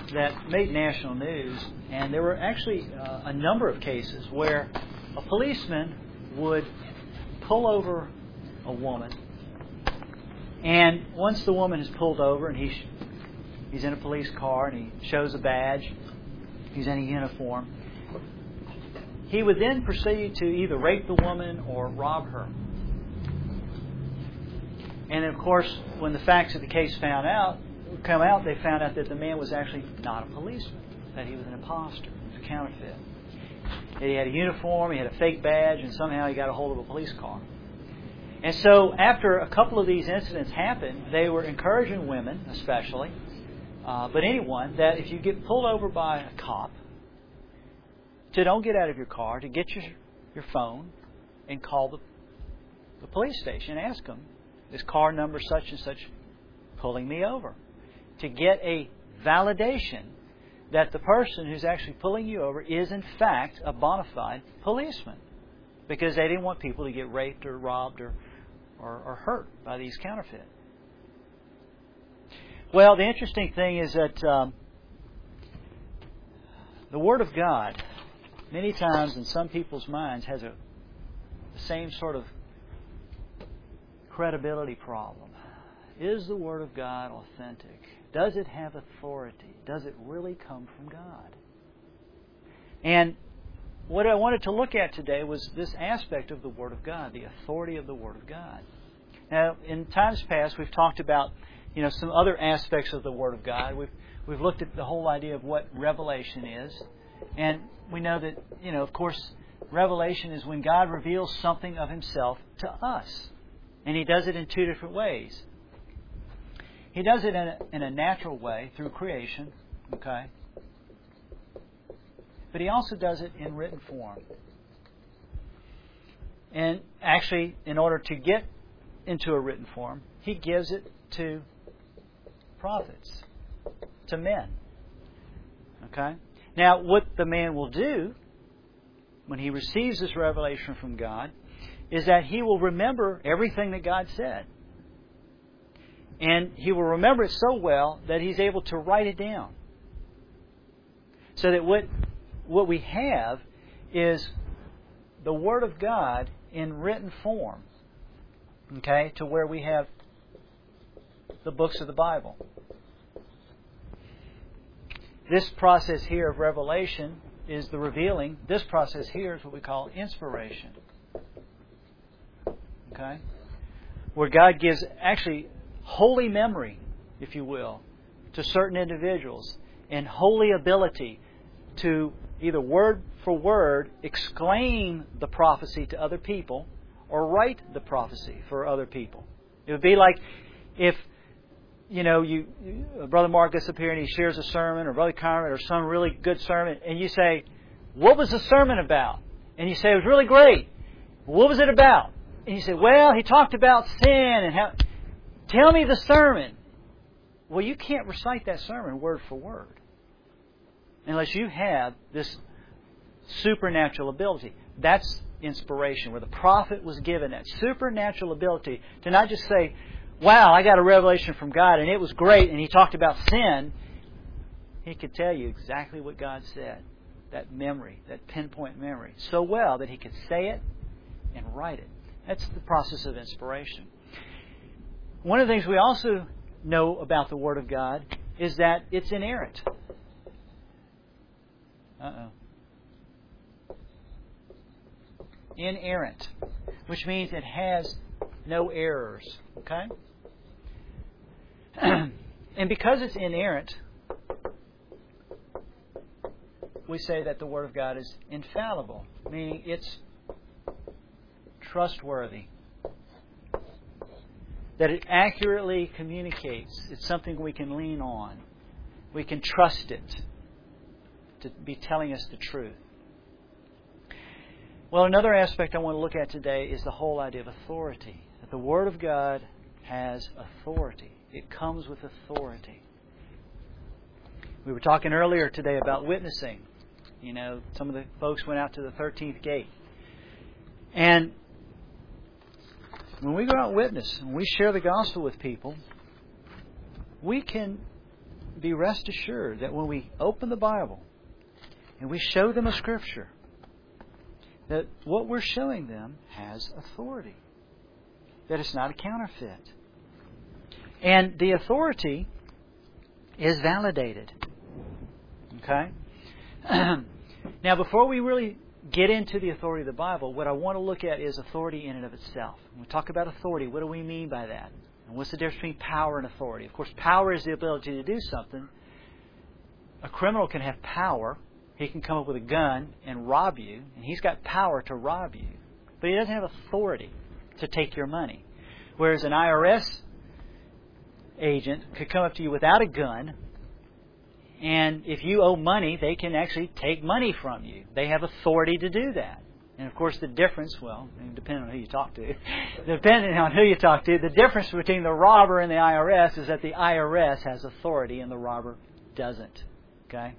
that made national news, and there were actually a number of cases where a policeman would pull over a woman, and once the woman is pulled over and he's in a police car and he shows a badge, he's in a uniform, he would then proceed to either rape the woman or rob her. And of course, when the facts of the case they found out that the man was actually not a policeman, that he was an imposter, he was a counterfeit. That he had a uniform, he had a fake badge, and somehow he got a hold of a police car. And so after a couple of these incidents happened, they were encouraging women especially, but anyone, that if you get pulled over by a cop, to don't get out of your car, to get your phone and call the police station and ask them, is car number such and such pulling me over? To get a validation that the person who's actually pulling you over is in fact a bona fide policeman. Because they didn't want people to get raped or robbed or hurt by these counterfeit. Well, the interesting thing is that the Word of God, many times in some people's minds, has the same sort of credibility problem. Is the Word of God authentic? Does it have authority? Does it really come from God? And what I wanted to look at today was this aspect of the Word of God, the authority of the Word of God. Now, in times past, we've talked about some other aspects of the Word of God. We've looked at the whole idea of what revelation is, and we know that of course, revelation is when God reveals something of Himself to us, and He does it in two different ways. He does it in a natural way through creation, okay? But He also does it in written form. And actually, in order to get into a written form, He gives it to prophets, to men. Okay? Now, what the man will do when he receives this revelation from God is that he will remember everything that God said. And he will remember it so well that he's able to write it down. So that what we have is the Word of God in written form. Okay? To where we have the books of the Bible. This process here of revelation is the revealing. This process here is what we call inspiration. Okay? Where God gives actually holy memory, if you will, to certain individuals, and holy ability to either word for word exclaim the prophecy to other people or write the prophecy for other people. It would be like if Brother Mark gets up here and he shares a sermon, or Brother Conrad, or some really good sermon, and you say, "What was the sermon about?" And you say, "It was really great." "What was it about?" And you say, "Well, he talked about sin and how." "Tell me the sermon." Well, you can't recite that sermon word for word unless you have this supernatural ability. That's inspiration, where the prophet was given that supernatural ability to not just say, "Wow, I got a revelation from God and it was great and He talked about sin." He could tell you exactly what God said. That memory, that pinpoint memory, so well that he could say it and write it. That's the process of inspiration. One of the things we also know about the Word of God is that it's inerrant. Inerrant, which means it has no errors. Okay? And because it's inerrant, we say that the Word of God is infallible, meaning it's trustworthy. That it accurately communicates. It's something we can lean on. We can trust it to be telling us the truth. Well, another aspect I want to look at today is the whole idea of authority. That the Word of God has authority. It comes with authority. We were talking earlier today about witnessing. Some of the folks went out to the 13th gate. And when we go out and witness, and we share the gospel with people, we can be rest assured that when we open the Bible and we show them a Scripture, that what we're showing them has authority. That it's not a counterfeit. And the authority is validated. Okay? Now, before we really get into the authority of the Bible, what I want to look at is authority in and of itself. When we talk about authority, what do we mean by that? And what's the difference between power and authority? Of course, power is the ability to do something. A criminal can have power. He can come up with a gun and rob you, and he's got power to rob you. But he doesn't have authority to take your money. Whereas an IRS agent could come up to you without a gun, and if you owe money, they can actually take money from you. They have authority to do that. And of course the difference, well, depending on who you talk to, the difference between the robber and the IRS is that the IRS has authority and the robber doesn't. Okay?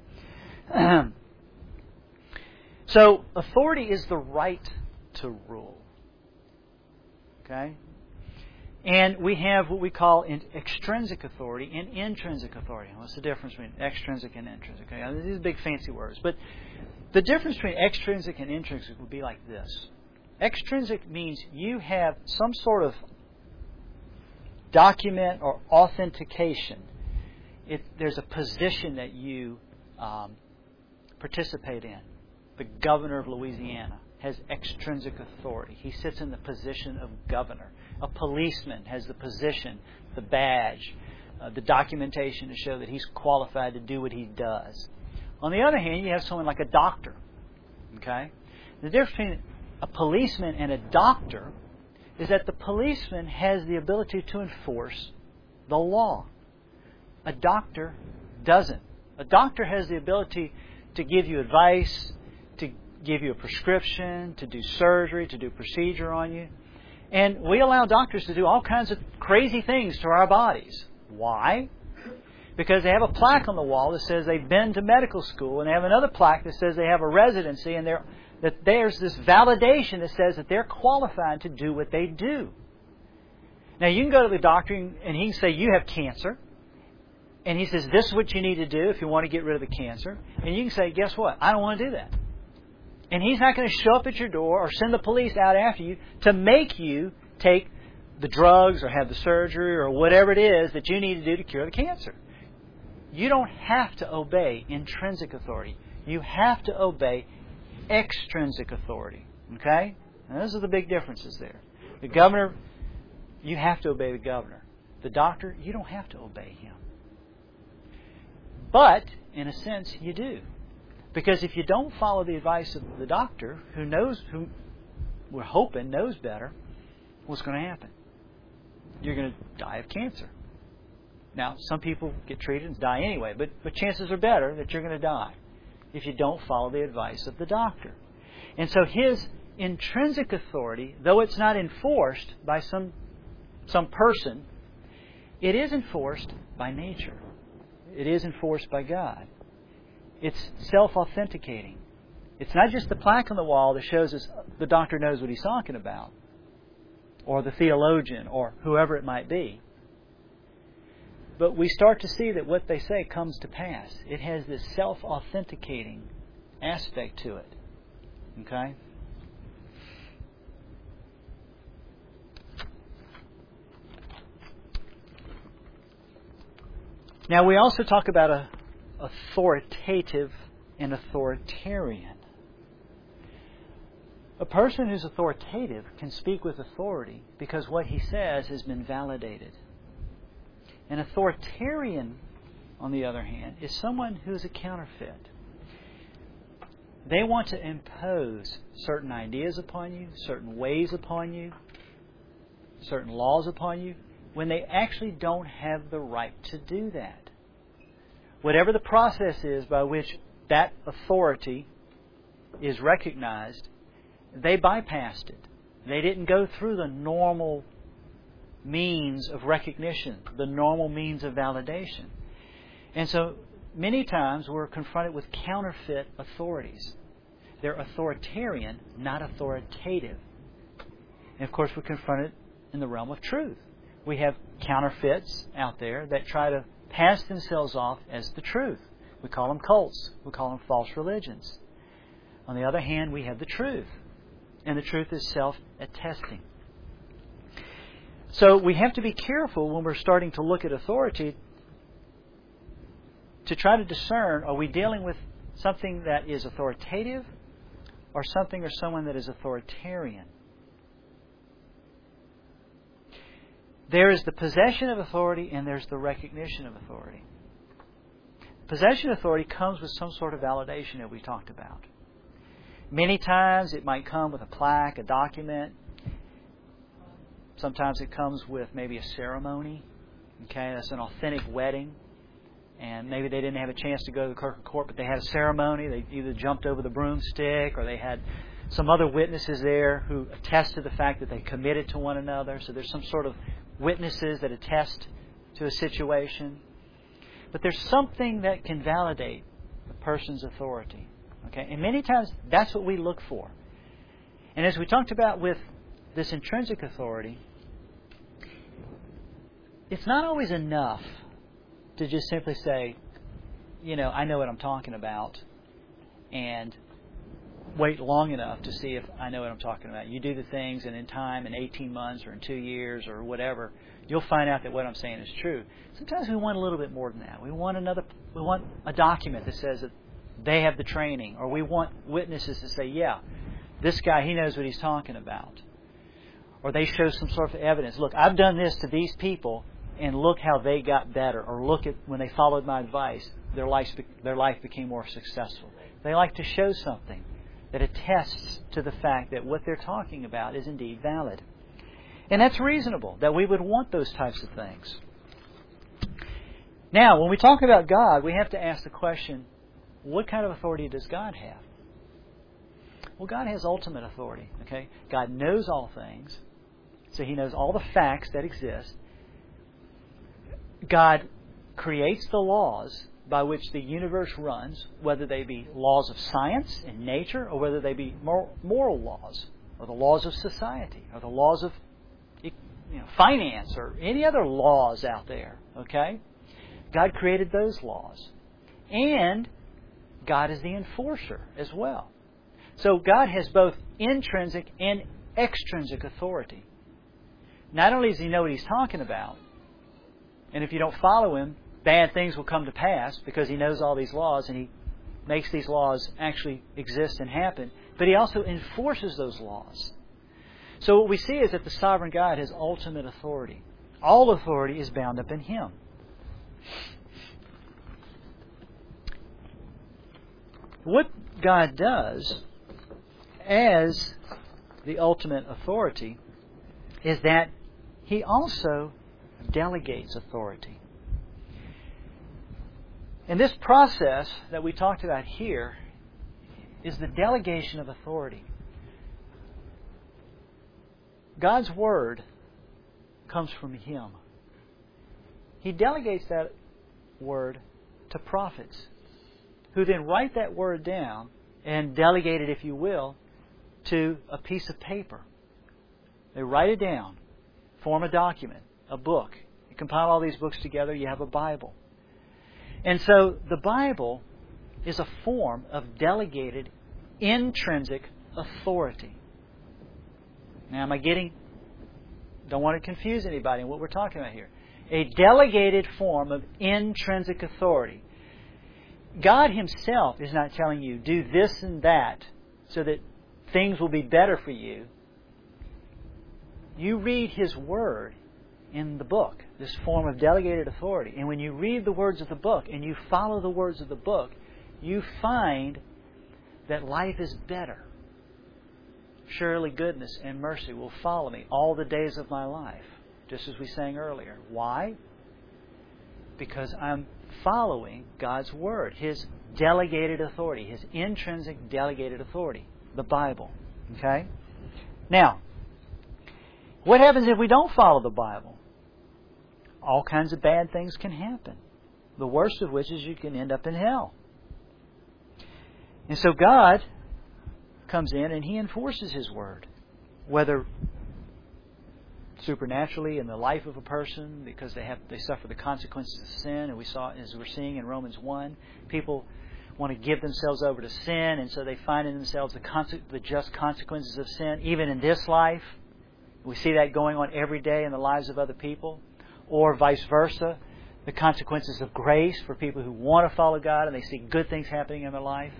So authority is the right to rule. Okay? And we have what we call extrinsic authority and intrinsic authority. What's the difference between extrinsic and intrinsic? Okay, these are big fancy words. But the difference between extrinsic and intrinsic would be like this. Extrinsic means you have some sort of document or authentication. There's a position that you participate in. The governor of Louisiana has extrinsic authority. He sits in the position of governor. A policeman has the position, the badge, the documentation to show that he's qualified to do what he does. On the other hand, you have someone like a doctor. Okay? The difference between a policeman and a doctor is that the policeman has the ability to enforce the law. A doctor doesn't. A doctor has the ability to give you advice, to give you a prescription, to do surgery, to do procedure on you. And we allow doctors to do all kinds of crazy things to our bodies. Why? Because they have a plaque on the wall that says they've been to medical school, and they have another plaque that says they have a residency, and that there's this validation that says that they're qualified to do what they do. Now, you can go to the doctor, and he can say, you have cancer. And he says, this is what you need to do if you want to get rid of the cancer. And you can say, guess what? I don't want to do that. And he's not going to show up at your door or send the police out after you to make you take the drugs or have the surgery or whatever it is that you need to do to cure the cancer. You don't have to obey intrinsic authority. You have to obey extrinsic authority. Okay? Now, those are the big differences there. The governor, you have to obey the governor. The doctor, you don't have to obey him. But, in a sense, you do. Because if you don't follow the advice of the doctor, who we're hoping knows better, what's going to happen? You're going to die of cancer. Now, some people get treated and die anyway, but chances are better that you're going to die if you don't follow the advice of the doctor. And so his intrinsic authority, though it's not enforced by some person, it is enforced by nature. It is enforced by God. It's self-authenticating. It's not just the plaque on the wall that shows us the doctor knows what he's talking about, or the theologian, or whoever it might be. But we start to see that what they say comes to pass. It has this self-authenticating aspect to it. Okay? Now, we also talk about a authoritative and authoritarian. A person who's authoritative can speak with authority because what he says has been validated. An authoritarian, on the other hand, is someone who is a counterfeit. They want to impose certain ideas upon you, certain ways upon you, certain laws upon you, when they actually don't have the right to do that. Whatever the process is by which that authority is recognized, they bypassed it. They didn't go through the normal means of recognition, the normal means of validation. And so many times we're confronted with counterfeit authorities. They're authoritarian, not authoritative. And of course we're confronted in the realm of truth. We have counterfeits out there that try to pass themselves off as the truth. We call them cults. We call them false religions. On the other hand, we have the truth. And the truth is self-attesting. So we have to be careful when we're starting to look at authority to try to discern, are we dealing with something that is authoritative or something or someone that is authoritarian? There is the possession of authority and there's the recognition of authority. Possession of authority comes with some sort of validation that we talked about. Many times it might come with a plaque, a document. Sometimes it comes with maybe a ceremony. Okay, that's an authentic wedding. And maybe they didn't have a chance to go to the clerk of court, but they had a ceremony. They either jumped over the broomstick or they had some other witnesses there who attest to the fact that they committed to one another. So there's some sort of witnesses that attest to a situation. But there's something that can validate a person's authority. Okay? And many times that's what we look for. And as we talked about with this intrinsic authority, it's not always enough to just simply say, I know what I'm talking about, and wait long enough to see if I know what I'm talking about. You do the things, and in time, in 18 months or in 2 years or whatever, you'll find out that what I'm saying is true. Sometimes we want a little bit more than that. We want a document that says that they have the training, or we want witnesses to say, yeah, this guy, he knows what he's talking about. Or they show some sort of evidence. Look, I've done this to these people, and look how they got better. Or look at when they followed my advice, their life became more successful. They like to show something that attests to the fact that what they're talking about is indeed valid. And that's reasonable, that we would want those types of things. Now, when we talk about God, we have to ask the question, what kind of authority does God have? Well, God has ultimate authority. Okay, God knows all things, so He knows all the facts that exist. God creates the laws by which the universe runs, whether they be laws of science and nature, or whether they be moral laws, or the laws of society, or the laws of finance, or any other laws out there. Okay, God created those laws, and God is the enforcer as well. So God has both intrinsic and extrinsic authority. Not only does He know what He's talking about, and if you don't follow Him, bad things will come to pass because He knows all these laws and He makes these laws actually exist and happen, but He also enforces those laws. So what we see is that the sovereign God has ultimate authority. All authority is bound up in Him. What God does as the ultimate authority is that He also delegates authority. And this process that we talked about here is the delegation of authority. God's Word comes from Him. He delegates that Word to prophets, who then write that Word down and delegate it, if you will, to a piece of paper. They write it down, form a document, a book. You compile all these books together, you have a Bible. And so the Bible is a form of delegated intrinsic authority. Now, don't want to confuse anybody in what we're talking about here. A delegated form of intrinsic authority. God Himself is not telling you, do this and that so that things will be better for you. You read His Word in the book, this form of delegated authority. And when you read the words of the book and you follow the words of the book, you find that life is better. Surely goodness and mercy will follow me all the days of my life, just as we sang earlier. Why? Because I'm following God's Word, His delegated authority, His intrinsic delegated authority, the Bible. Okay? Now, what happens if we don't follow the Bible? All kinds of bad things can happen. The worst of which is you can end up in hell. And so God comes in and He enforces His Word, whether supernaturally in the life of a person because they suffer the consequences of sin. And we saw, as we're seeing in Romans 1, people want to give themselves over to sin, and so they find in themselves the just consequences of sin, even in this life. We see that going on every day in the lives of other people. Or vice versa, the consequences of grace for people who want to follow God and they see good things happening in their life.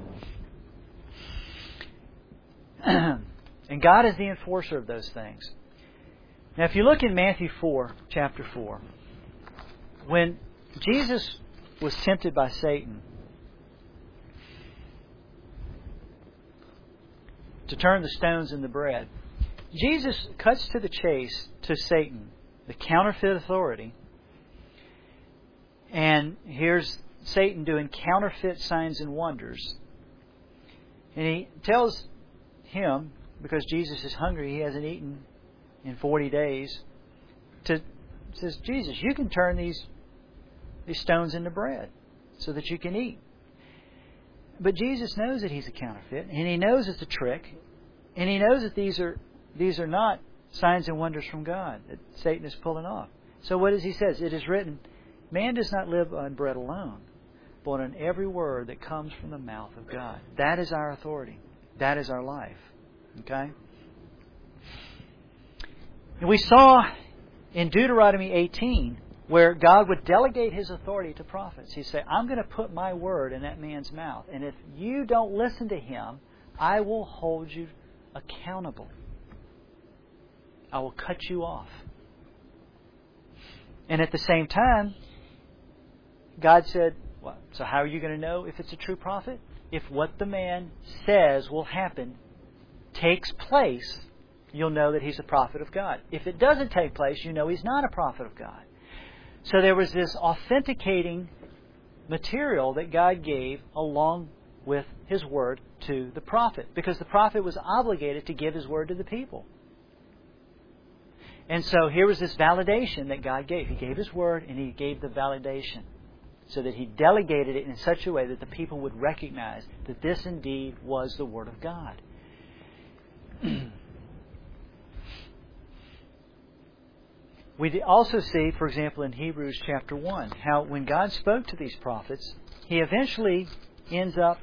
And God is the enforcer of those things. Now, if you look in Matthew 4, chapter 4, when Jesus was tempted by Satan to turn the stones into bread, Jesus cuts to the chase to Satan, the counterfeit authority. And here's Satan doing counterfeit signs and wonders. And he tells him, because Jesus is hungry, he hasn't eaten in 40 days, says, Jesus, you can turn these stones into bread so that you can eat. But Jesus knows that he's a counterfeit, and he knows it's a trick, and he knows that these are not signs and wonders from God that Satan is pulling off. So what does he say? It is written, man does not live on bread alone, but on every word that comes from the mouth of God. That is our authority. That is our life. Okay? And we saw in Deuteronomy 18 where God would delegate His authority to prophets. He'd say, I'm going to put my word in that man's mouth. And if you don't listen to him, I will hold you accountable. I will cut you off. And at the same time, God said, well, so how are you going to know if it's a true prophet? If what the man says will happen takes place, you'll know that he's a prophet of God. If it doesn't take place, you know he's not a prophet of God. So there was this authenticating material that God gave along with His word to the prophet, because the prophet was obligated to give his word to the people. And so here was this validation that God gave. He gave His word and He gave the validation, so that He delegated it in such a way that the people would recognize that this indeed was the Word of God. We also see, for example, in Hebrews chapter 1, how when God spoke to these prophets, He eventually ends up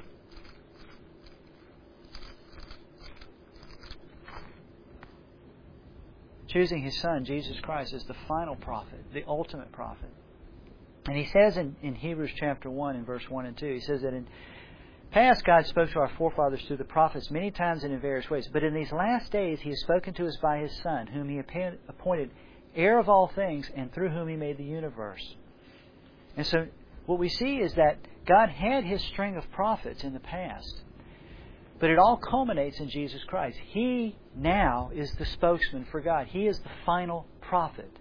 choosing His Son, Jesus Christ, as the final prophet, the ultimate prophet. And He says in Hebrews chapter 1 in verse 1 and 2, He says that in past God spoke to our forefathers through the prophets many times and in various ways. But in these last days He has spoken to us by His Son, whom He appointed heir of all things, and through whom He made the universe. And so what we see is that God had His string of prophets in the past, but it all culminates in Jesus Christ. He now is the spokesman for God. He is the final prophet.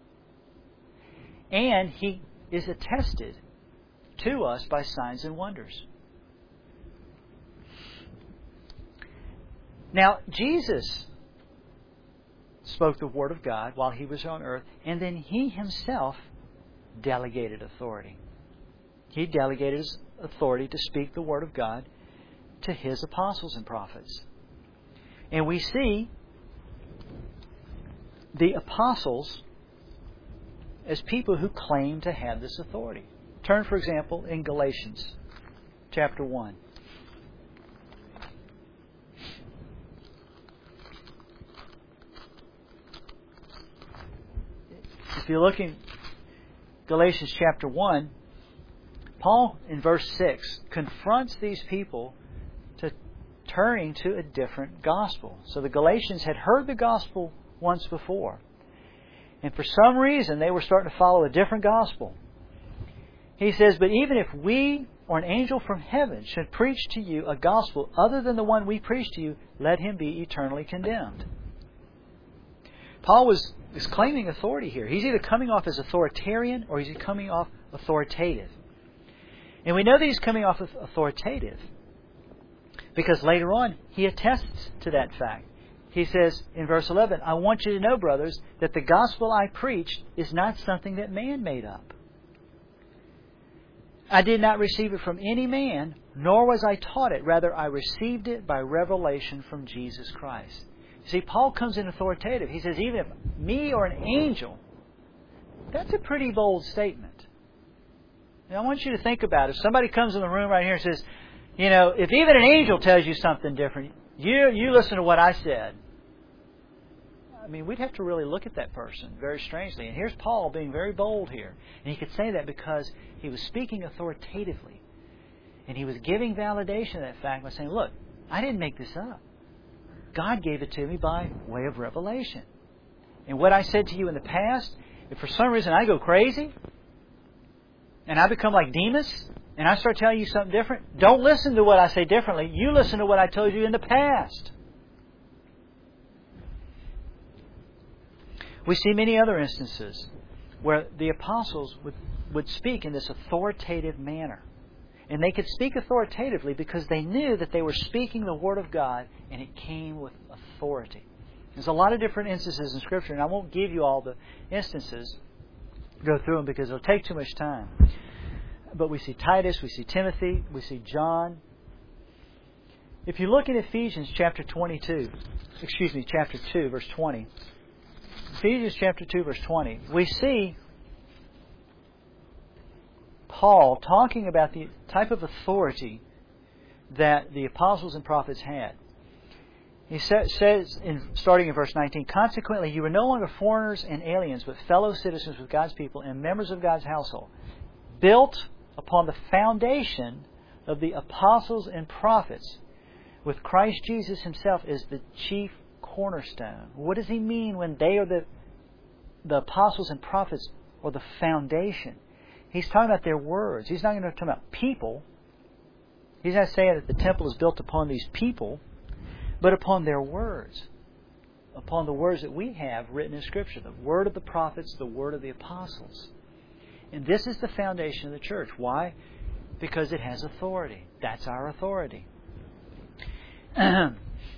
And He is attested to us by signs and wonders. Now, Jesus spoke the Word of God while He was on earth, and then He Himself delegated authority. He delegated His authority to speak the Word of God to His apostles and prophets. And we see the apostles as people who claim to have this authority. Turn, for example, in Galatians chapter 1. If you look in Galatians chapter 1, Paul, in verse 6, confronts these people to turning to a different gospel. So the Galatians had heard the gospel once before, and for some reason they were starting to follow a different gospel. He says, but even if we or an angel from heaven should preach to you a gospel other than the one we preach to you, let him be eternally condemned. Paul is claiming authority here. He's either coming off as authoritarian or he's coming off authoritative. And we know that he's coming off as authoritative because later on he attests to that fact. He says in verse 11, I want you to know, brothers, that the gospel I preached is not something that man made up. I did not receive it from any man, nor was I taught it. Rather, I received it by revelation from Jesus Christ. See, Paul comes in authoritative. He says, even if me or an angel, that's a pretty bold statement. Now, I want you to think about it. If somebody comes in the room right here and says, if even an angel tells you something different, you listen to what I said. I mean, we'd have to really look at that person very strangely. And here's Paul being very bold here. And he could say that because he was speaking authoritatively. And he was giving validation of that fact by saying, look, I didn't make this up. God gave it to me by way of revelation. And what I said to you in the past, if for some reason I go crazy and I become like Demas and I start telling you something different, don't listen to what I say differently. You listen to what I told you in the past. We see many other instances where the apostles would speak in this authoritative manner. And they could speak authoritatively because they knew that they were speaking the Word of God and it came with authority. There's a lot of different instances in Scripture, and I won't give you all the instances, go through them because it'll take too much time. But we see Titus, we see Timothy, we see John. If you look at Ephesians chapter 2, verse 20. Ephesians chapter 2, verse 20. We see Paul talking about the type of authority that the apostles and prophets had. He says, starting in verse 19, consequently, you are no longer foreigners and aliens, but fellow citizens with God's people and members of God's household, built upon the foundation of the apostles and prophets, with Christ Jesus Himself as the chief cornerstone. What does he mean when they are the apostles and prophets, or the foundation? He's talking about their words. He's not going to talk about people. He's not saying that the temple is built upon these people, but upon their words. Upon the words that we have written in Scripture. The word of the prophets, the word of the apostles. And this is the foundation of the church. Why? Because it has authority. That's our authority. And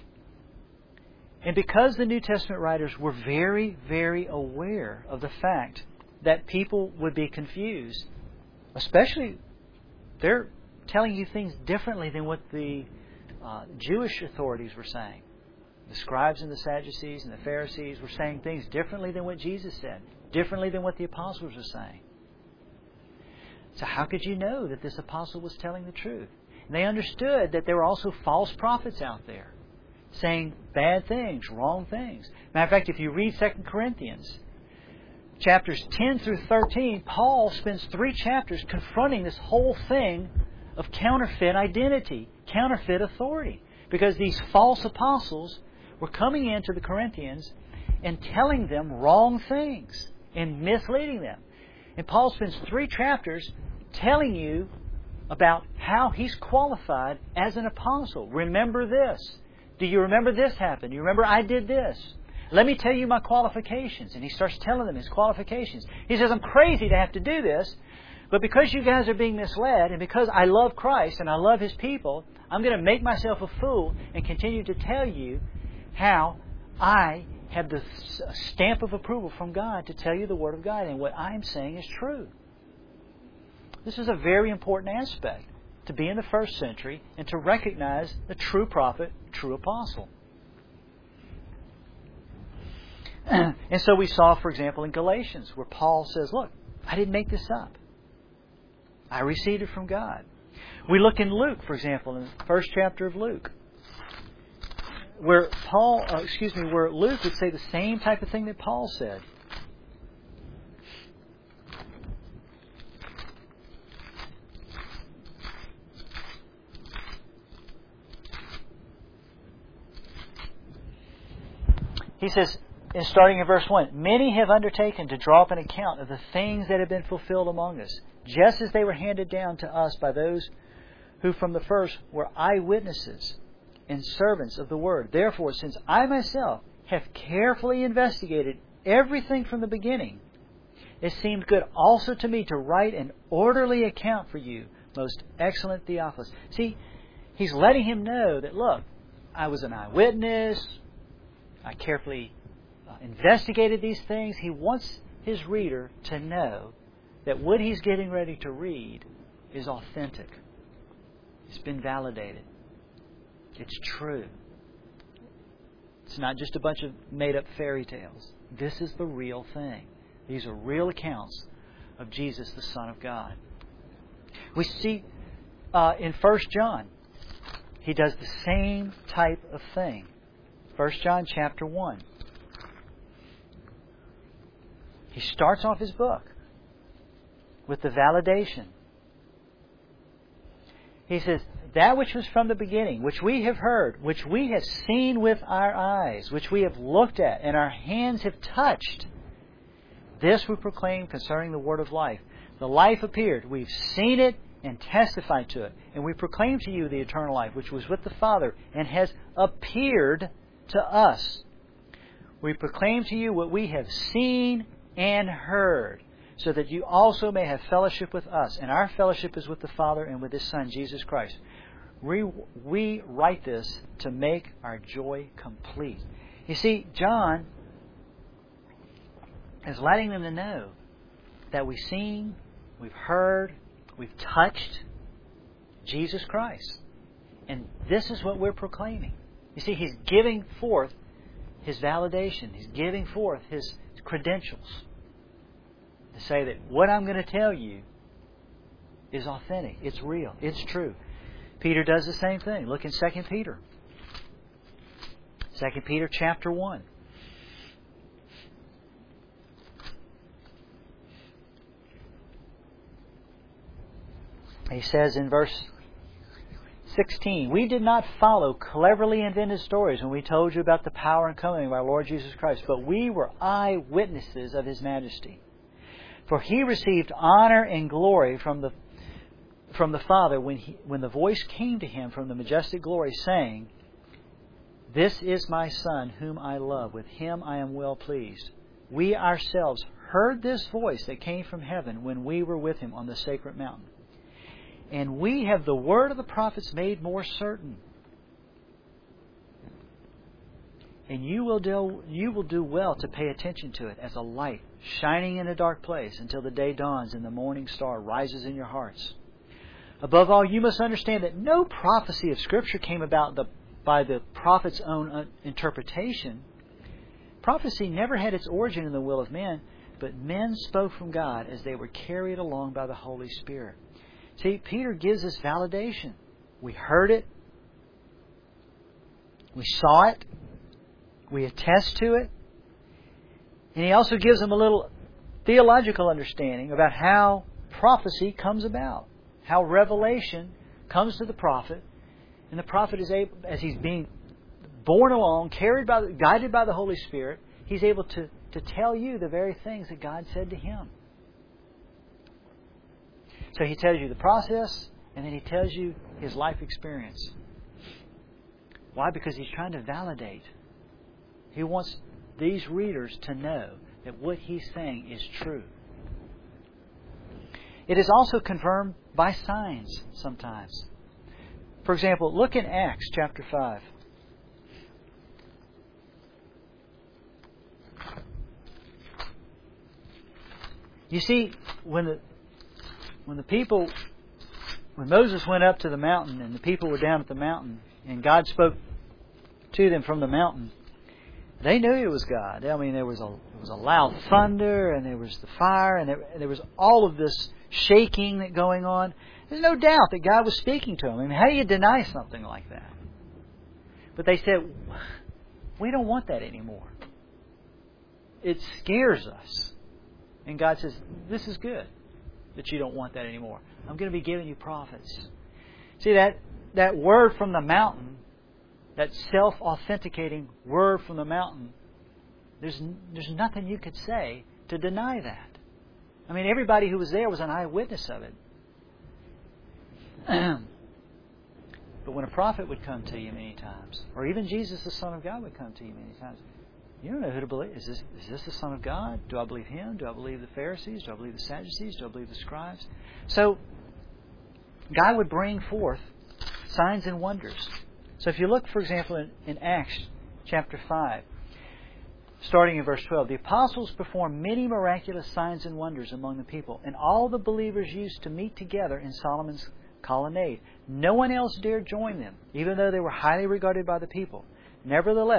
because the New Testament writers were very, very aware of the fact that people would be confused, especially they're telling you things differently than what the Jewish authorities were saying. The scribes and the Sadducees and the Pharisees were saying things differently than what Jesus said, differently than what the apostles were saying. So how could you know that this apostle was telling the truth? And they understood that there were also false prophets out there saying bad things, wrong things. Matter of fact, if you read 2 Corinthians, chapters 10 through 13, Paul spends 3 chapters confronting this whole thing of counterfeit identity, counterfeit authority. Because these false apostles were coming into the Corinthians and telling them wrong things and misleading them. And Paul spends 3 chapters telling you about how he's qualified as an apostle. Remember this. Do you remember this happened? Do you remember I did this? Let me tell you my qualifications. And he starts telling them his qualifications. He says, I'm crazy to have to do this, but because you guys are being misled, and because I love Christ and I love His people, I'm going to make myself a fool and continue to tell you how I have the stamp of approval from God to tell you the Word of God, and what I'm saying is true. This is a very important aspect, to be in the first century and to recognize the true prophet, true apostle. And so we saw, for example, in Galatians, where Paul says, look, I didn't make this up. I received it from God. We look in Luke, for example, in the first chapter of Luke, where where Luke would say the same type of thing that Paul said. He says, and starting in verse 1, many have undertaken to draw up an account of the things that have been fulfilled among us, just as they were handed down to us by those who from the first were eyewitnesses and servants of the Word. Therefore, since I myself have carefully investigated everything from the beginning, it seemed good also to me to write an orderly account for you, most excellent Theophilus. See, he's letting him know that, look, I was an eyewitness. I carefully investigated these things. He wants his reader to know that what he's getting ready to read is authentic. It's been validated. It's true. It's not just a bunch of made-up fairy tales. This is the real thing. These are real accounts of Jesus, the Son of God. We see in 1 John, he does the same type of thing. 1 John chapter 1. He starts off his book with the validation. He says, that which was from the beginning, which we have heard, which we have seen with our eyes, which we have looked at, and our hands have touched, this we proclaim concerning the word of life. The life appeared. We've seen it and testified to it. And we proclaim to you the eternal life, which was with the Father and has appeared to us. We proclaim to you what we have seen and heard, so that you also may have fellowship with us. And our fellowship is with the Father and with His Son, Jesus Christ. We write this to make our joy complete. You see, John is letting them to know that we've seen, we've heard, we've touched Jesus Christ. And this is what we're proclaiming. You see, He's giving forth His validation. He's giving forth His credentials to say that what I'm going to tell you is authentic. It's real. It's true. Peter does the same thing. Look in 2 Peter. 2 Peter chapter 1. He says in verse 16, we did not follow cleverly invented stories when we told you about the power and coming of our Lord Jesus Christ, but we were eyewitnesses of His majesty. For He received honor and glory from the Father when the voice came to Him from the majestic glory, saying, this is my Son whom I love. With Him I am well pleased. We ourselves heard this voice that came from heaven when we were with Him on the sacred mountain. And we have the word of the prophets made more certain. And you will do well to pay attention to it as a light shining in a dark place until the day dawns and the morning star rises in your hearts. Above all, you must understand that no prophecy of Scripture came about by the prophet's own interpretation. Prophecy never had its origin in the will of man, but men spoke from God as they were carried along by the Holy Spirit. See, Peter gives us validation. We heard it. We saw it. We attest to it. And he also gives them a little theological understanding about how prophecy comes about. How revelation comes to the prophet. And the prophet is able, as he's being borne along, guided by the Holy Spirit, he's able to tell you the very things that God said to him. So he tells you the process, and then he tells you his life experience. Why? Because he's trying to validate. He wants these readers to know that what he's saying is true. It is also confirmed by signs sometimes. For example, look in Acts chapter 5. You see, when Moses went up to the mountain and the people were down at the mountain and God spoke to them from the mountain, they knew it was God. I mean, there was a loud thunder and there was the fire and there was all of this shaking that going on. There's no doubt that God was speaking to them. I mean, how do you deny something like that? But they said, we don't want that anymore. It scares us. And God says, this is good that you don't want that anymore. I'm going to be giving you prophets. See, that word from the mountain, that self-authenticating word from the mountain, there's nothing you could say to deny that. I mean, everybody who was there was an eyewitness of it. But when a prophet would come to you many times, or even Jesus, the Son of God, would come to you many times, you don't know who to believe. Is this the Son of God? Do I believe Him? Do I believe the Pharisees? Do I believe the Sadducees? Do I believe the scribes? So, God would bring forth signs and wonders. So if you look, for example, in Acts chapter 5, starting in verse 12, the apostles performed many miraculous signs and wonders among the people, and all the believers used to meet together in Solomon's colonnade. No one else dared join them, even though they were highly regarded by the people. Nevertheless,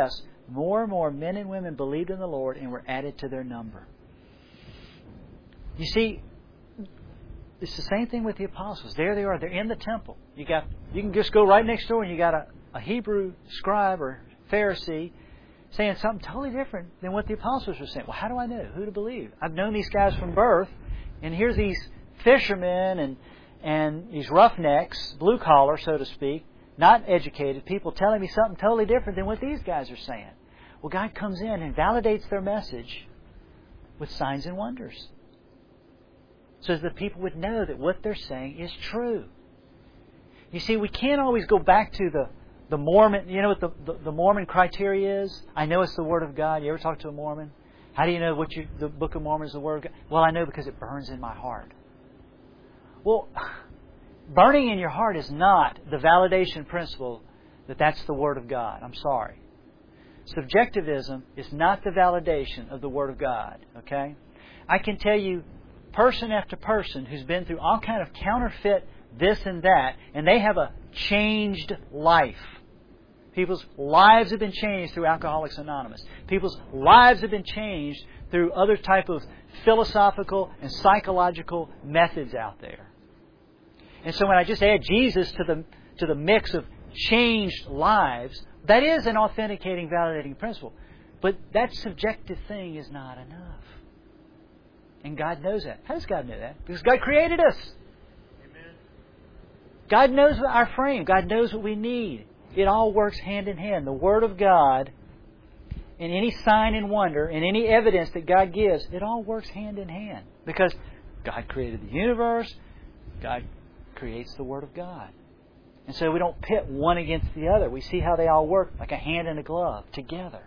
more and more men and women believed in the Lord and were added to their number. You see, it's the same thing with the apostles. There they are. They're in the temple. You can just go right next door and you got a Hebrew scribe or Pharisee saying something totally different than what the apostles were saying. Well, how do I know who to believe? I've known these guys from birth, and here's these fishermen and these roughnecks, blue collar, so to speak, not educated people telling me something totally different than what these guys are saying. Well, God comes in and validates their message with signs and wonders, so that the people would know that what they're saying is true. You see, we can't always go back to the Mormon. You know what the Mormon criteria is? I know it's the Word of God. You ever talk to a Mormon? How do you know the Book of Mormon is the Word of God? Well, I know because it burns in my heart. Well, burning in your heart is not the validation principle that that's the Word of God. I'm sorry. Subjectivism is not the validation of the Word of God. Okay? I can tell you person after person who's been through all kind of counterfeit this and that, and they have a changed life. People's lives have been changed through Alcoholics Anonymous. People's lives have been changed through other type of philosophical and psychological methods out there. And so when I just add Jesus to the mix of changed lives, that is an authenticating, validating principle. But that subjective thing is not enough. And God knows that. How does God know that? Because God created us. Amen. God knows our frame. God knows what we need. It all works hand in hand. The Word of God and any sign and wonder and any evidence that God gives, it all works hand in hand. Because God created the universe. God creates the Word of God. And so we don't pit one against the other. We see how they all work like a hand and a glove together.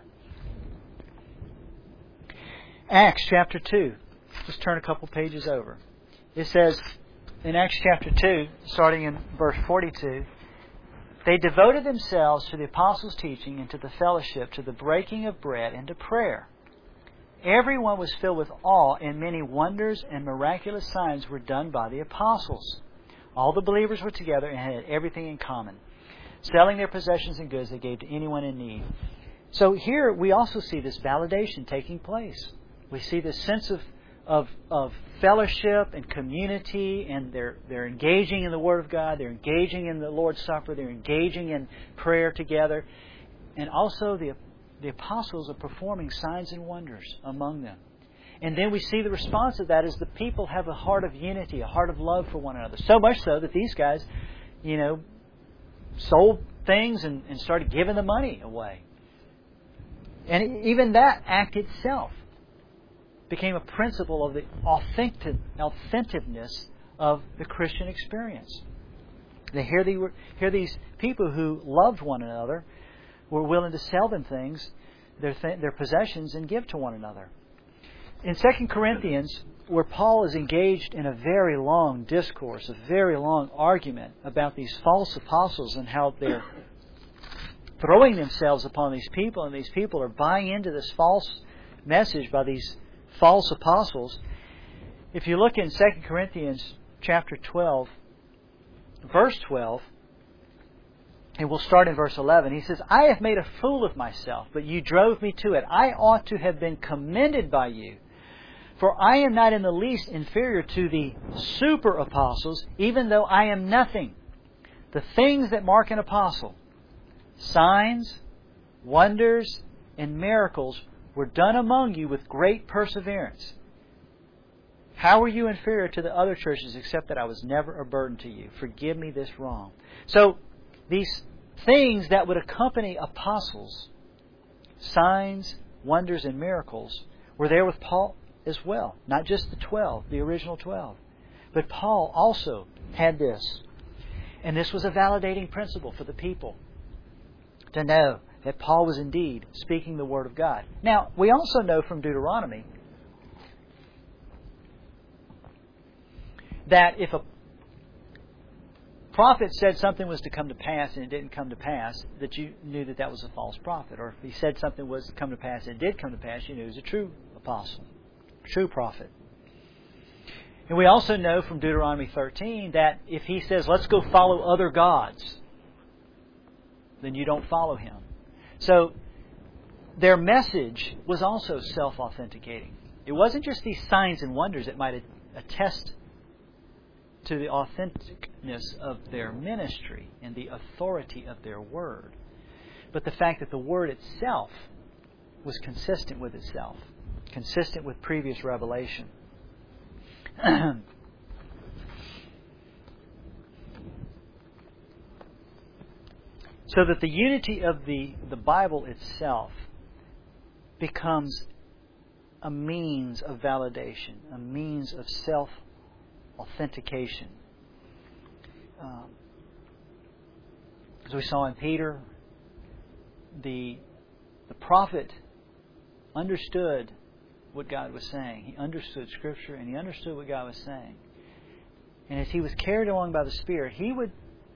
Acts chapter 2. Just turn a couple pages over. It says in Acts chapter 2, starting in verse 42, they devoted themselves to the apostles' teaching and to the fellowship, to the breaking of bread and to prayer. Everyone was filled with awe, and many wonders and miraculous signs were done by the apostles. All the believers were together and had everything in common. Selling their possessions and goods they gave to anyone in need. So here we also see this validation taking place. We see this sense of fellowship and community, and they're engaging in the Word of God, they're engaging in the Lord's Supper, they're engaging in prayer together. And also the apostles are performing signs and wonders among them. And then we see the response of that is the people have a heart of unity, a heart of love for one another. So much so that these guys, sold things and started giving the money away. And even that act itself became a principle of the authenticness of the Christian experience. Here these people who loved one another were willing to sell them things, their possessions, and give to one another. In 2 Corinthians, where Paul is engaged in a very long discourse, a very long argument about these false apostles and how they're throwing themselves upon these people, and these people are buying into this false message by these false apostles. If you look in 2 Corinthians chapter 12, verse 12, and we'll start in verse 11. He says, I have made a fool of myself, but you drove me to it. I ought to have been commended by you. For I am not in the least inferior to the super apostles, even though I am nothing. The things that mark an apostle, signs, wonders, and miracles, were done among you with great perseverance. How were you inferior to the other churches except that I was never a burden to you? Forgive me this wrong. So these things that would accompany apostles, signs, wonders, and miracles, were there with Paul as well. Not just the 12, the original 12. But Paul also had this. And this was a validating principle for the people to know that Paul was indeed speaking the Word of God. Now, we also know from Deuteronomy that if a prophet said something was to come to pass and it didn't come to pass, that you knew that that was a false prophet. Or if he said something was to come to pass and it did come to pass, you knew it was a true apostle, true prophet. And we also know from Deuteronomy 13 that if he says, let's go follow other gods, then you don't follow him. So their message was also self-authenticating. It wasn't just these signs and wonders that might attest to the authenticness of their ministry and the authority of their word, but the fact that the word itself was consistent with itself, consistent with previous revelation. So that the unity of the Bible itself becomes a means of validation, a means of self-authentication. As we saw in Peter, the prophet understood what God was saying. He understood Scripture and he understood what God was saying. And as he was carried along by the Spirit, he would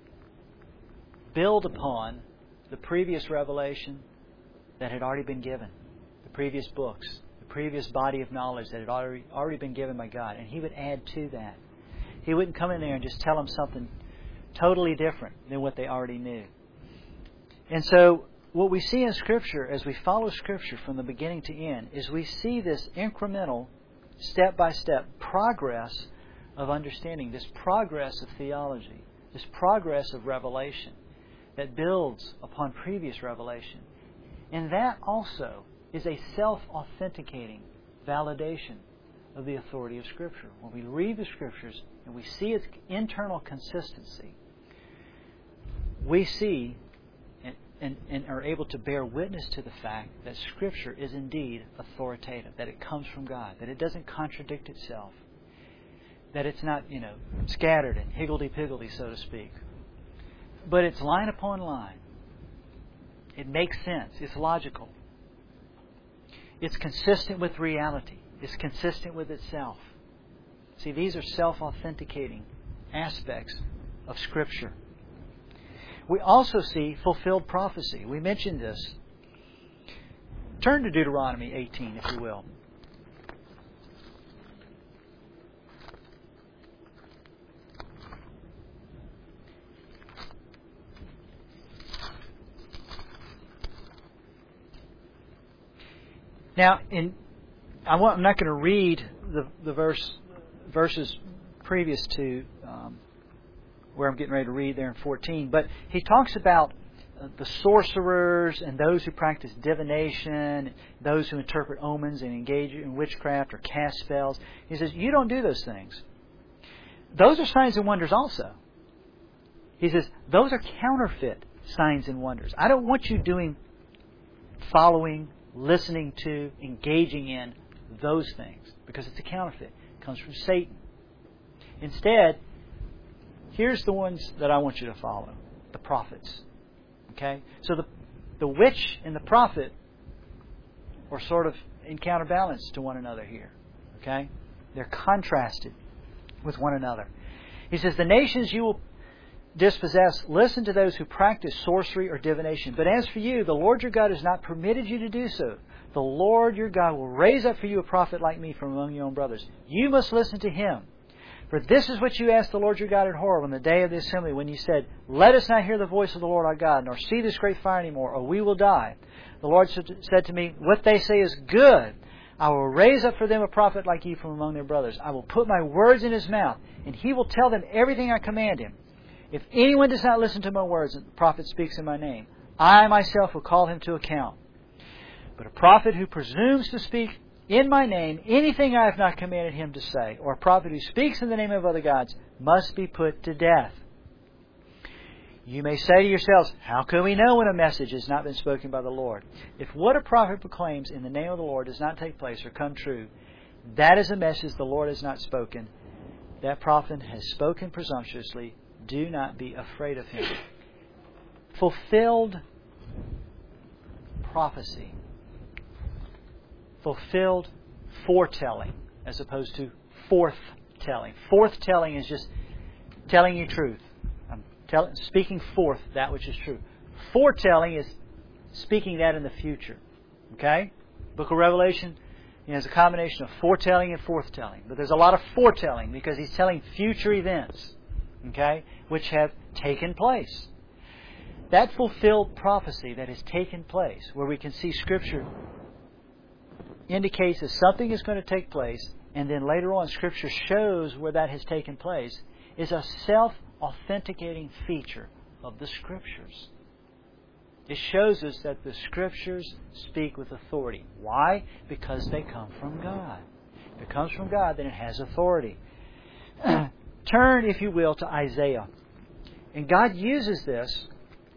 build upon the previous revelation that had already been given, the previous books, the previous body of knowledge that had already been given by God. And he would add to that. He wouldn't come in there and just tell them something totally different than what they already knew. And so what we see in Scripture, as we follow Scripture from the beginning to end, is we see this incremental, step-by-step progress of understanding, this progress of theology, this progress of revelation that builds upon previous revelation. And that also is a self-authenticating validation of the authority of Scripture. When we read the Scriptures and we see its internal consistency, we see and are able to bear witness to the fact that Scripture is indeed authoritative, that it comes from God, that it doesn't contradict itself, that it's not, scattered and higgledy-piggledy, so to speak. But it's line upon line. It makes sense. It's logical. It's consistent with reality. It's consistent with itself. See, these are self-authenticating aspects of Scripture. We also see fulfilled prophecy. We mentioned this. Turn to Deuteronomy 18, if you will. Now, I'm not going to read the verses previous to where I'm getting ready to read there in 14, but he talks about the sorcerers and those who practice divination, those who interpret omens and engage in witchcraft or cast spells. He says, you don't do those things. Those are signs and wonders also. He says, those are counterfeit signs and wonders. I don't want you following, listening to, engaging in those things, because it's a counterfeit. It comes from Satan. Instead, here's the ones that I want you to follow. The prophets. Okay? So the witch and the prophet are sort of in counterbalance to one another here. Okay? They're contrasted with one another. He says, the nations you will dispossess, listen to those who practice sorcery or divination. But as for you, the Lord your God has not permitted you to do so. The Lord your God will raise up for you a prophet like me from among your own brothers. You must listen to him. For this is what you asked the Lord your God at Horeb on the day of the assembly, when you said, let us not hear the voice of the Lord our God, nor see this great fire anymore, or we will die. The Lord said to me, what they say is good. I will raise up for them a prophet like you from among their brothers. I will put my words in his mouth, and he will tell them everything I command him. If anyone does not listen to my words, and the prophet speaks in my name, I myself will call him to account. But a prophet who presumes to speak in my name anything I have not commanded him to say, or a prophet who speaks in the name of other gods, must be put to death. You may say to yourselves, how can we know when a message has not been spoken by the Lord? If what a prophet proclaims in the name of the Lord does not take place or come true, that is a message the Lord has not spoken. That prophet has spoken presumptuously. Do not be afraid of him. Fulfilled prophecy. Fulfilled foretelling as opposed to forthtelling. Forthtelling is just telling you truth. I'm speaking forth that which is true. Foretelling is speaking that in the future. Okay? Book of Revelation is a combination of foretelling and forthtelling. But there's a lot of foretelling because he's telling future events, okay, which have taken place. That fulfilled prophecy that has taken place, where we can see Scripture indicates that something is going to take place, and then later on Scripture shows where that has taken place, is a self-authenticating feature of the Scriptures. It shows us that the Scriptures speak with authority. Why? Because they come from God. If it comes from God, then it has authority. Turn, if you will, to Isaiah. And God uses this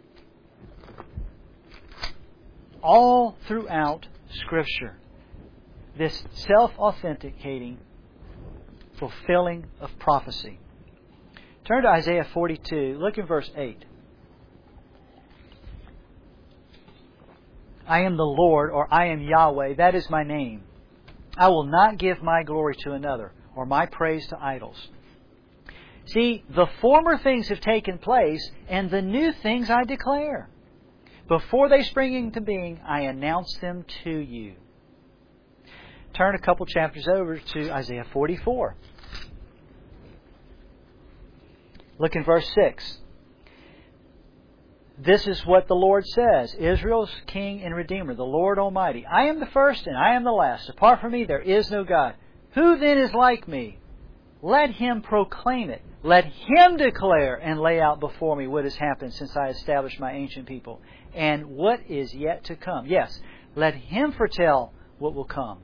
all throughout Scripture. This self-authenticating fulfilling of prophecy. Turn to Isaiah 42. Look in verse 8. I am the Lord, or I am Yahweh, that is my name. I will not give my glory to another, or my praise to idols. See, the former things have taken place, and the new things I declare. Before they spring into being, I announce them to you. Turn a couple chapters over to Isaiah 44. Look in verse 6. This is what the Lord says, Israel's King and Redeemer, the Lord Almighty. I am the first and I am the last. Apart from me there is no God. Who then is like me? Let him proclaim it. Let him declare and lay out before me what has happened since I established my ancient people, and what is yet to come. Yes, let him foretell what will come.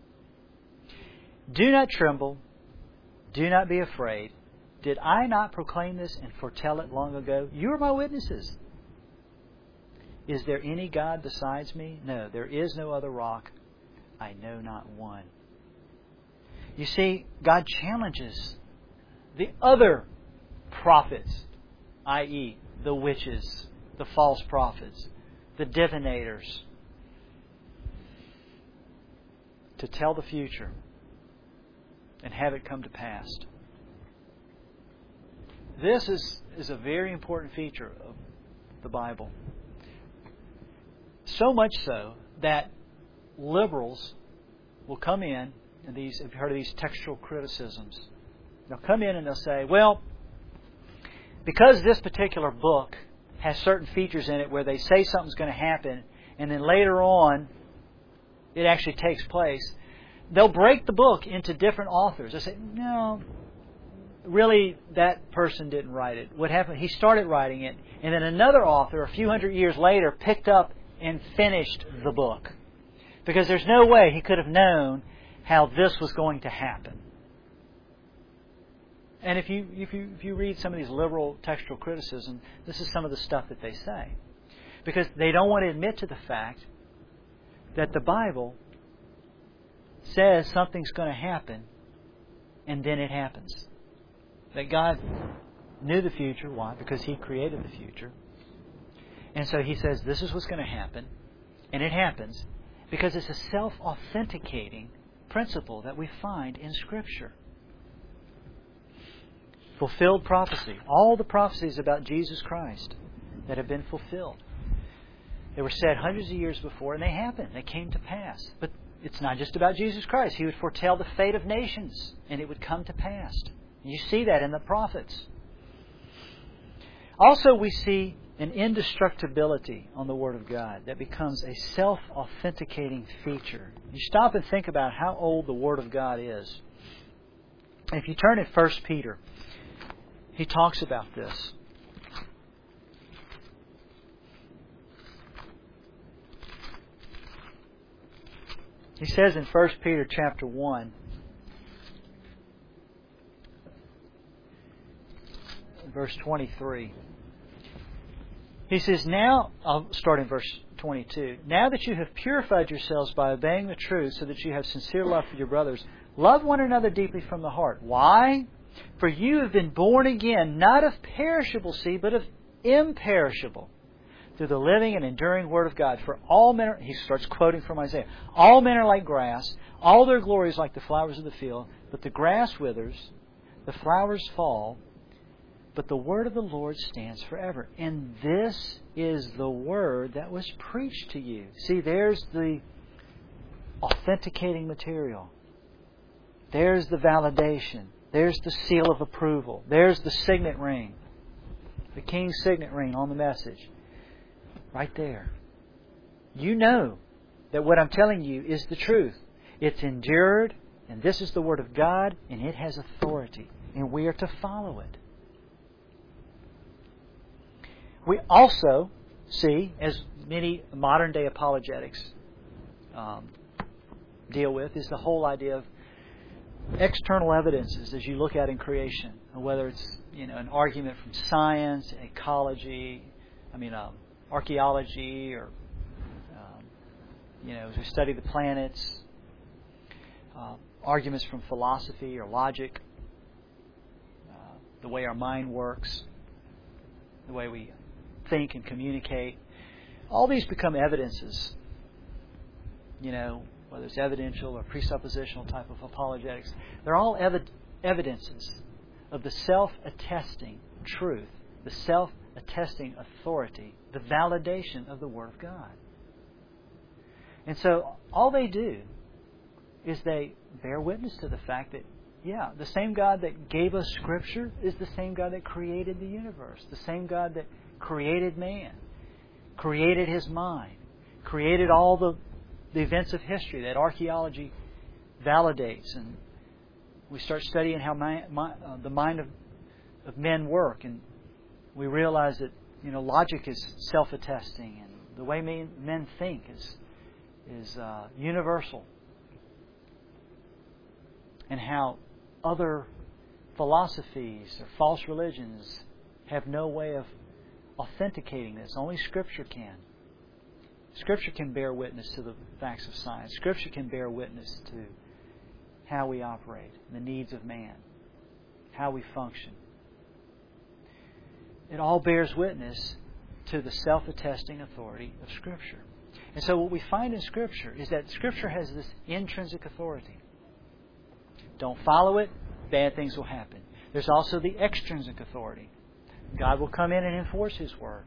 Do not tremble. Do not be afraid. Did I not proclaim this and foretell it long ago? You are my witnesses. Is there any God besides me? No, there is no other rock. I know not one. You see, God challenges the other prophets, i.e., the witches, the false prophets, the divinators, to tell the future and have it come to pass. This is a very important feature of the Bible. So much so that liberals will come in, and these, have you heard of these textual criticisms? They'll come in and they'll say, well, because this particular book has certain features in it where they say something's going to happen, and then later on it actually takes place, they'll break the book into different authors. They say, no, really, that person didn't write it. What happened? He started writing it, and then another author, a few hundred years later, picked up and finished the book. Because there's no way he could have known how this was going to happen. And if you read some of these liberal textual criticism, this is some of the stuff that they say. Because they don't want to admit to the fact that the Bible says something's going to happen, and then it happens. That God knew the future. Why? Because He created the future. And so He says this is what's going to happen, and it happens, because it's a self-authenticating principle that we find in Scripture. Fulfilled prophecy. All the prophecies about Jesus Christ that have been fulfilled. They were said hundreds of years before, and they happened. They came to pass. But it's not just about Jesus Christ. He would foretell the fate of nations, and it would come to pass. You see that in the prophets. Also, we see an indestructibility on the Word of God that becomes a self-authenticating feature. You stop and think about how old the Word of God is. If you turn to 1 Peter, he talks about this. He says in 1 Peter chapter 1, verse 23, he says, now, I'll start in verse 22, now that you have purified yourselves by obeying the truth so that you have sincere love for your brothers, love one another deeply from the heart. Why? For you have been born again, not of perishable seed, but of imperishable, through the living and enduring Word of God. For all men are, he starts quoting from Isaiah, all men are like grass, all their glory is like the flowers of the field, but the grass withers, the flowers fall, but the word of the Lord stands forever. And this is the word that was preached to you. See, there's the authenticating material. There's the validation. There's the seal of approval. There's the signet ring. The king's signet ring on the message. Right there. You know that what I'm telling you is the truth. It's endured, and this is the Word of God, and it has authority, and we are to follow it. We also see, as many modern-day apologetics deal with, is the whole idea of external evidences as you look at in creation, whether it's an argument from science, ecology, archaeology, or as we study the planets, arguments from philosophy or logic, the way our mind works, the way we think and communicate. All these become evidences, whether it's evidential or presuppositional type of apologetics. They're all evidences of the self-attesting truth, the self-attesting authority, the validation of the Word of God. And so all they do is they bear witness to the fact that, the same God that gave us Scripture is the same God that created the universe, the same God that created man, created his mind, created all the events of history that archaeology validates. And we start studying how the mind of men work, and we realize that logic is self-attesting, and the way men think is universal, and how other philosophies or false religions have no way of authenticating this. Only Scripture can. Scripture can bear witness to the facts of science. Scripture can bear witness to how we operate, the needs of man, how we function. It all bears witness to the self-attesting authority of Scripture. And so what we find in Scripture is that Scripture has this intrinsic authority. Don't follow it, bad things will happen. There's also the extrinsic authority. God will come in and enforce His Word.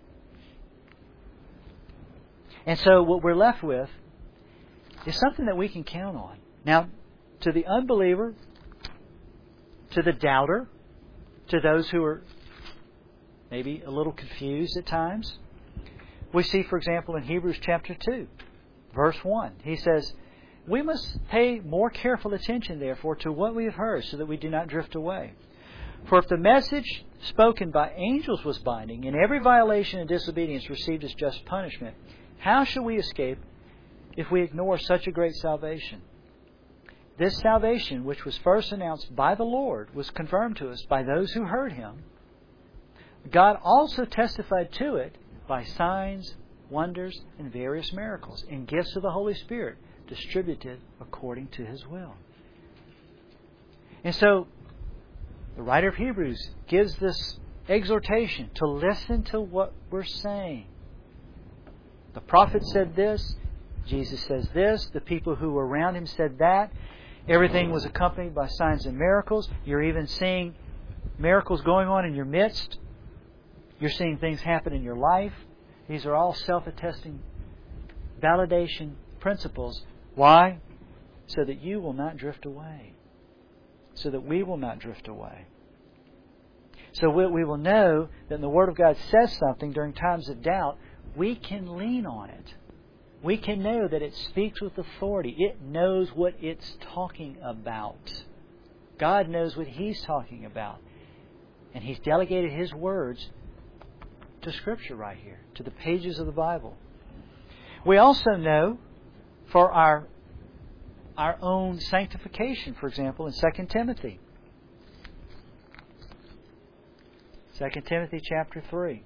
And so what we're left with is something that we can count on. Now, to the unbeliever, to the doubter, to those who are maybe a little confused at times, we see, for example, in Hebrews chapter 2, verse 1, he says, "We must pay more careful attention, therefore, to what we have heard, so that we do not drift away. For if the message spoken by angels was binding, and every violation and disobedience received as just punishment, how shall we escape if we ignore such a great salvation? This salvation, which was first announced by the Lord, was confirmed to us by those who heard Him. God also testified to it by signs, wonders, and various miracles, and gifts of the Holy Spirit, distributed according to His will." And so, the writer of Hebrews gives this exhortation to listen to what we're saying. The prophet said this, Jesus says this, the people who were around him said that. Everything was accompanied by signs and miracles. You're even seeing miracles going on in your midst. You're seeing things happen in your life. These are all self-attesting validation principles. Why? So that you will not drift away. So that we will not drift away. So we will know that when the Word of God says something during times of doubt, we can lean on it. We can know that it speaks with authority. It knows what it's talking about. God knows what He's talking about. And He's delegated His words to Scripture right here, to the pages of the Bible. We also know for our own sanctification, for example, in 2 Timothy. 2 Timothy chapter 3.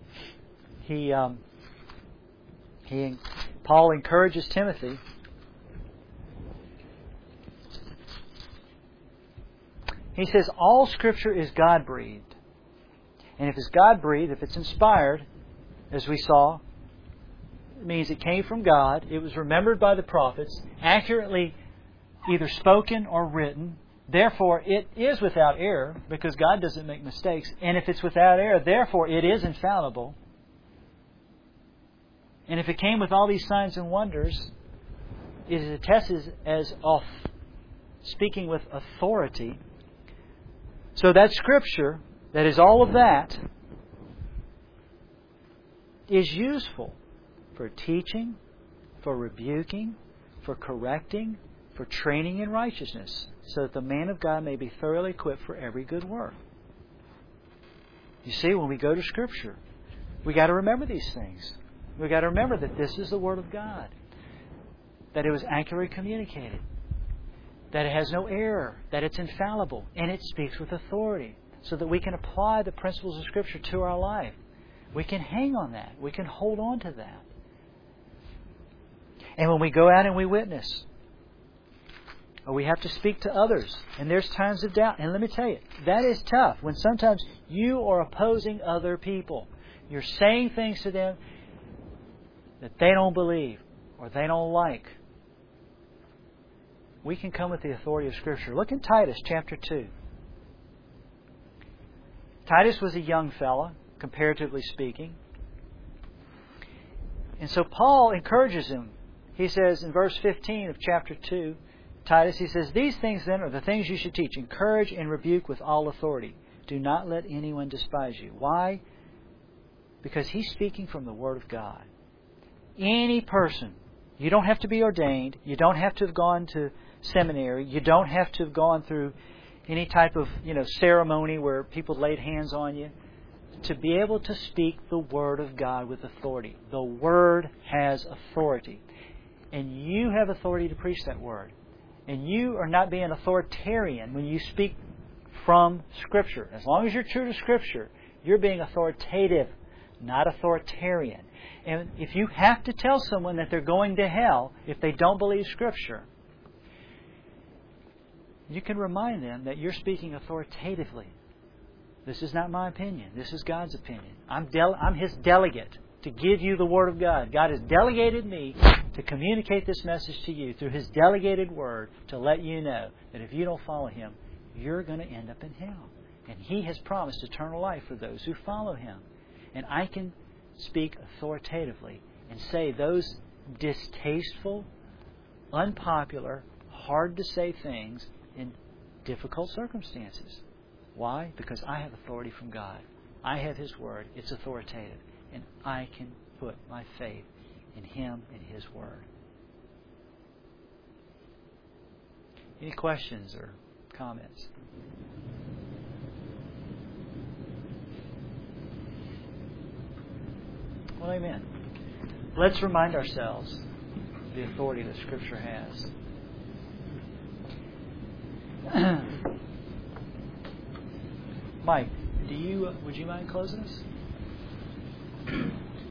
Paul encourages Timothy. He says, all Scripture is God-breathed. And if it's God-breathed, if it's inspired, as we saw, it means it came from God. It was remembered by the prophets, accurately either spoken or written. Therefore, it is without error, because God doesn't make mistakes. And if it's without error, therefore, it is infallible. And if it came with all these signs and wonders, it is attested as speaking with authority. So that Scripture, that is all of that, is useful for teaching, for rebuking, for correcting, for training in righteousness, so that the man of God may be thoroughly equipped for every good work. You see, when we go to Scripture, we got to remember these things. We got to remember that this is the Word of God, that it was accurately communicated, that it has no error, that it's infallible, and it speaks with authority, so that we can apply the principles of Scripture to our life. We can hang on that. We can hold on to that. And when we go out and we witness, or we have to speak to others, and there's times of doubt. And let me tell you, that is tough when sometimes you are opposing other people. You're saying things to them that they don't believe or they don't like. We can come with the authority of Scripture. Look in Titus chapter 2. Titus was a young fella, comparatively speaking. And so Paul encourages him. He says in verse 15 of chapter 2, Titus, he says, "These things then are the things you should teach. Encourage and rebuke with all authority. Do not let anyone despise you." Why? Because he's speaking from the Word of God. Any person, you don't have to be ordained, you don't have to have gone to seminary, you don't have to have gone through any type of ceremony where people laid hands on you, to be able to speak the Word of God with authority. The Word has authority. And you have authority to preach that Word. And you are not being authoritarian when you speak from Scripture. As long as you're true to Scripture, you're being authoritative, not authoritarian. And if you have to tell someone that they're going to hell if they don't believe Scripture, you can remind them that you're speaking authoritatively. This is not my opinion. This is God's opinion. I'm His delegate to give you the Word of God. God has delegated me to communicate this message to you through His delegated Word to let you know that if you don't follow Him, you're going to end up in hell. And He has promised eternal life for those who follow Him. And I can speak authoritatively and say those distasteful, unpopular, hard to say things in difficult circumstances. Why? Because I have authority from God. I have His Word. It's authoritative. And I can put my faith in Him and His Word. Any questions or comments? Well, amen. Let's remind ourselves of the authority that Scripture has. Mike, would you mind closing us?